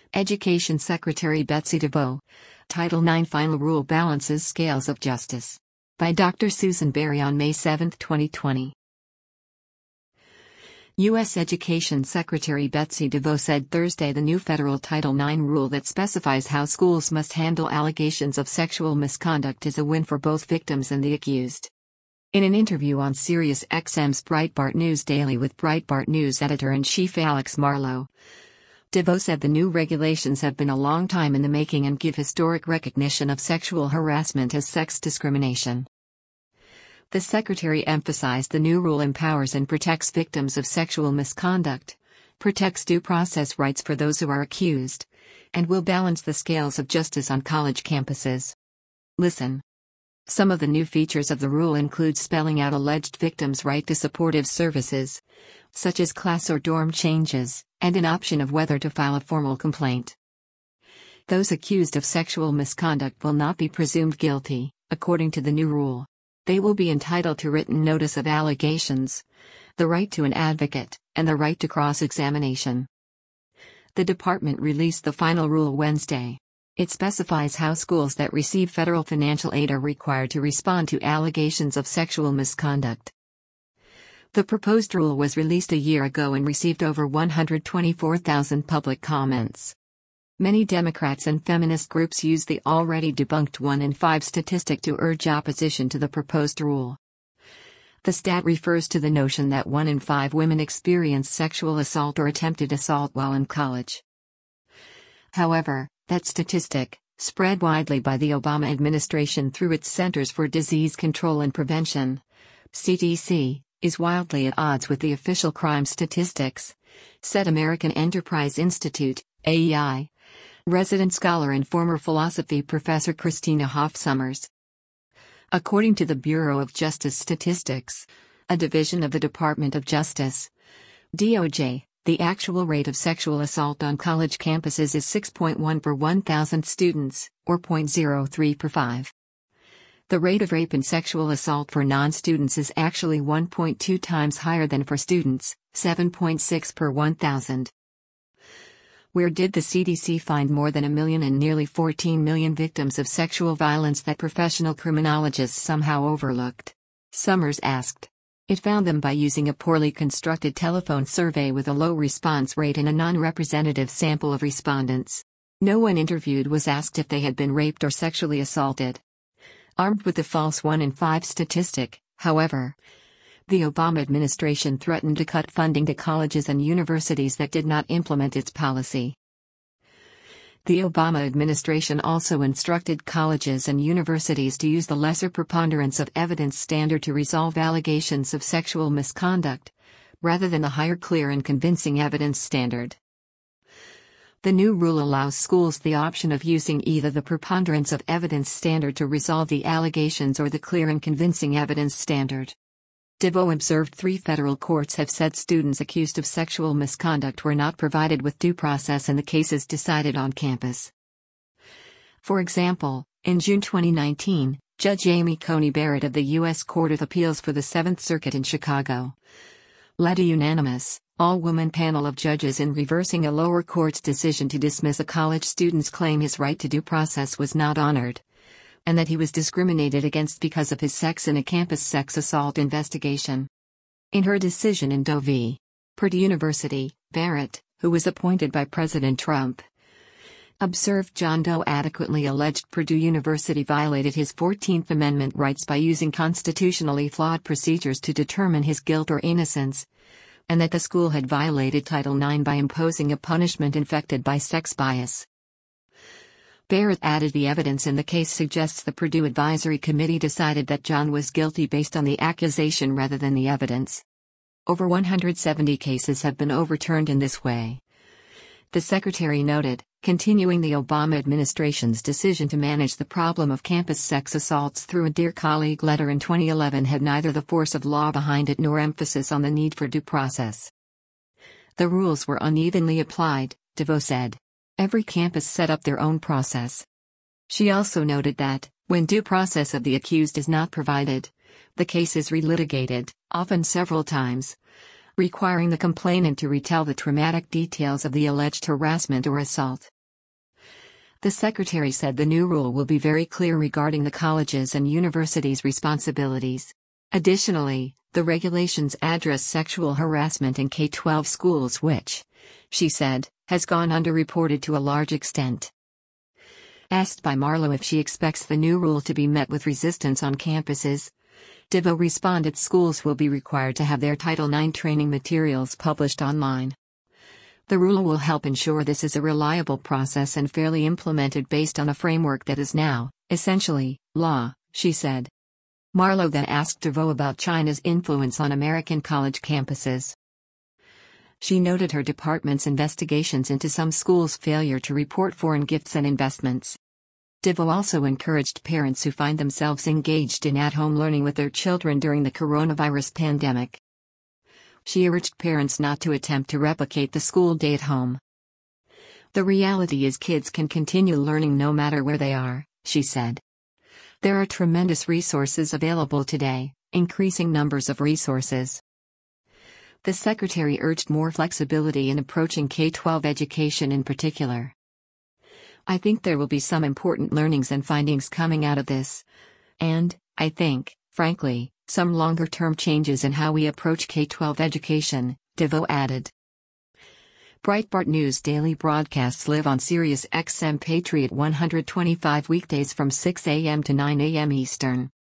Education Secretary Betsy DeVos. Title IX Final Rule Balances Scales of Justice. By Dr. Susan Berry on May 7, 2020. U.S. Education Secretary Betsy DeVos said Thursday the new federal Title IX rule that specifies how schools must handle allegations of sexual misconduct is a win for both victims and the accused. In an interview on SiriusXM's Breitbart News Daily with Breitbart News editor-in-chief Alex Marlow, DeVos said the new regulations have been a long time in the making and give historic recognition of sexual harassment as sex discrimination. The secretary emphasized the new rule empowers and protects victims of sexual misconduct, protects due process rights for those who are accused, and will balance the scales of justice on college campuses. Listen. Some of the new features of the rule include spelling out alleged victims' right to supportive services, such as class or dorm changes, and an option of whether to file a formal complaint. Those accused of sexual misconduct will not be presumed guilty, according to the new rule. They will be entitled to written notice of allegations, the right to an advocate, and the right to cross-examination. The department released the final rule Wednesday. It specifies how schools that receive federal financial aid are required to respond to allegations of sexual misconduct. The proposed rule was released a year ago and received over 124,000 public comments. Many Democrats and feminist groups use the already debunked 1 in 5 statistic to urge opposition to the proposed rule. The stat refers to the notion that 1 in 5 women experience sexual assault or attempted assault while in college. However, that statistic, spread widely by the Obama administration through its Centers for Disease Control and Prevention, CDC, is wildly at odds with the official crime statistics, said American Enterprise Institute, AEI, resident scholar and former philosophy professor Christina Hoff Sommers. According to the Bureau of Justice Statistics, a division of the Department of Justice, DOJ, the actual rate of sexual assault on college campuses is 6.1 per 1,000 students, or 0.03 per 5. The rate of rape and sexual assault for non-students is actually 1.2 times higher than for students, 7.6 per 1,000. Where did the CDC find more than 1 million and nearly 14 million victims of sexual violence that professional criminologists somehow overlooked? Sommers asked. It found them by using a poorly constructed telephone survey with a low response rate and a non-representative sample of respondents. No one interviewed was asked if they had been raped or sexually assaulted. Armed with the false 1 in 5 statistic, however, the Obama administration threatened to cut funding to colleges and universities that did not implement its policy. The Obama administration also instructed colleges and universities to use the lesser preponderance of evidence standard to resolve allegations of sexual misconduct, rather than the higher clear and convincing evidence standard. The new rule allows schools the option of using either the preponderance of evidence standard to resolve the allegations or the clear and convincing evidence standard. DeVos observed 3 federal courts have said students accused of sexual misconduct were not provided with due process in the cases decided on campus. For example, in June 2019, Judge Amy Coney Barrett of the U.S. Court of Appeals for the 7th Circuit in Chicago led a unanimous, all-woman panel of judges in reversing a lower court's decision to dismiss a college student's claim his right to due process was not honored, and that he was discriminated against because of his sex in a campus sex assault investigation. In her decision in Doe v. Purdue University, Barrett, who was appointed by President Trump, observed John Doe adequately alleged Purdue University violated his 14th Amendment rights by using constitutionally flawed procedures to determine his guilt or innocence, and that the school had violated Title IX by imposing a punishment infected by sex bias. Barrett added the evidence in the case suggests the Purdue Advisory Committee decided that John was guilty based on the accusation rather than the evidence. Over 170 cases have been overturned in this way. The secretary noted, continuing the Obama administration's decision to manage the problem of campus sex assaults through a Dear Colleague letter in 2011 had neither the force of law behind it nor emphasis on the need for due process. The rules were unevenly applied, DeVos said. Every campus set up their own process. She also noted that, when due process of the accused is not provided, the case is relitigated, often several times, requiring the complainant to retell the traumatic details of the alleged harassment or assault. The secretary said the new rule will be very clear regarding the colleges and universities' responsibilities. Additionally, the regulations address sexual harassment in K-12 schools which, she said, has gone underreported to a large extent. Asked by Marlow if she expects the new rule to be met with resistance on campuses, DeVoe responded schools will be required to have their Title IX training materials published online. The rule will help ensure this is a reliable process and fairly implemented based on a framework that is now, essentially, law, she said. Marlow then asked DeVoe about China's influence on American college campuses. She noted her department's investigations into some schools' failure to report foreign gifts and investments. DeVoe also encouraged parents who find themselves engaged in at-home learning with their children during the coronavirus pandemic. She urged parents not to attempt to replicate the school day at home. The reality is kids can continue learning no matter where they are, she said. There are tremendous resources available today, increasing numbers of resources. The secretary urged more flexibility in approaching K-12 education in particular. I think there will be some important learnings and findings coming out of this. And, I think, frankly, some longer-term changes in how we approach K-12 education, DeVoe added. Breitbart News daily broadcasts live on Sirius XM Patriot 125 weekdays from 6 a.m. to 9 a.m. Eastern.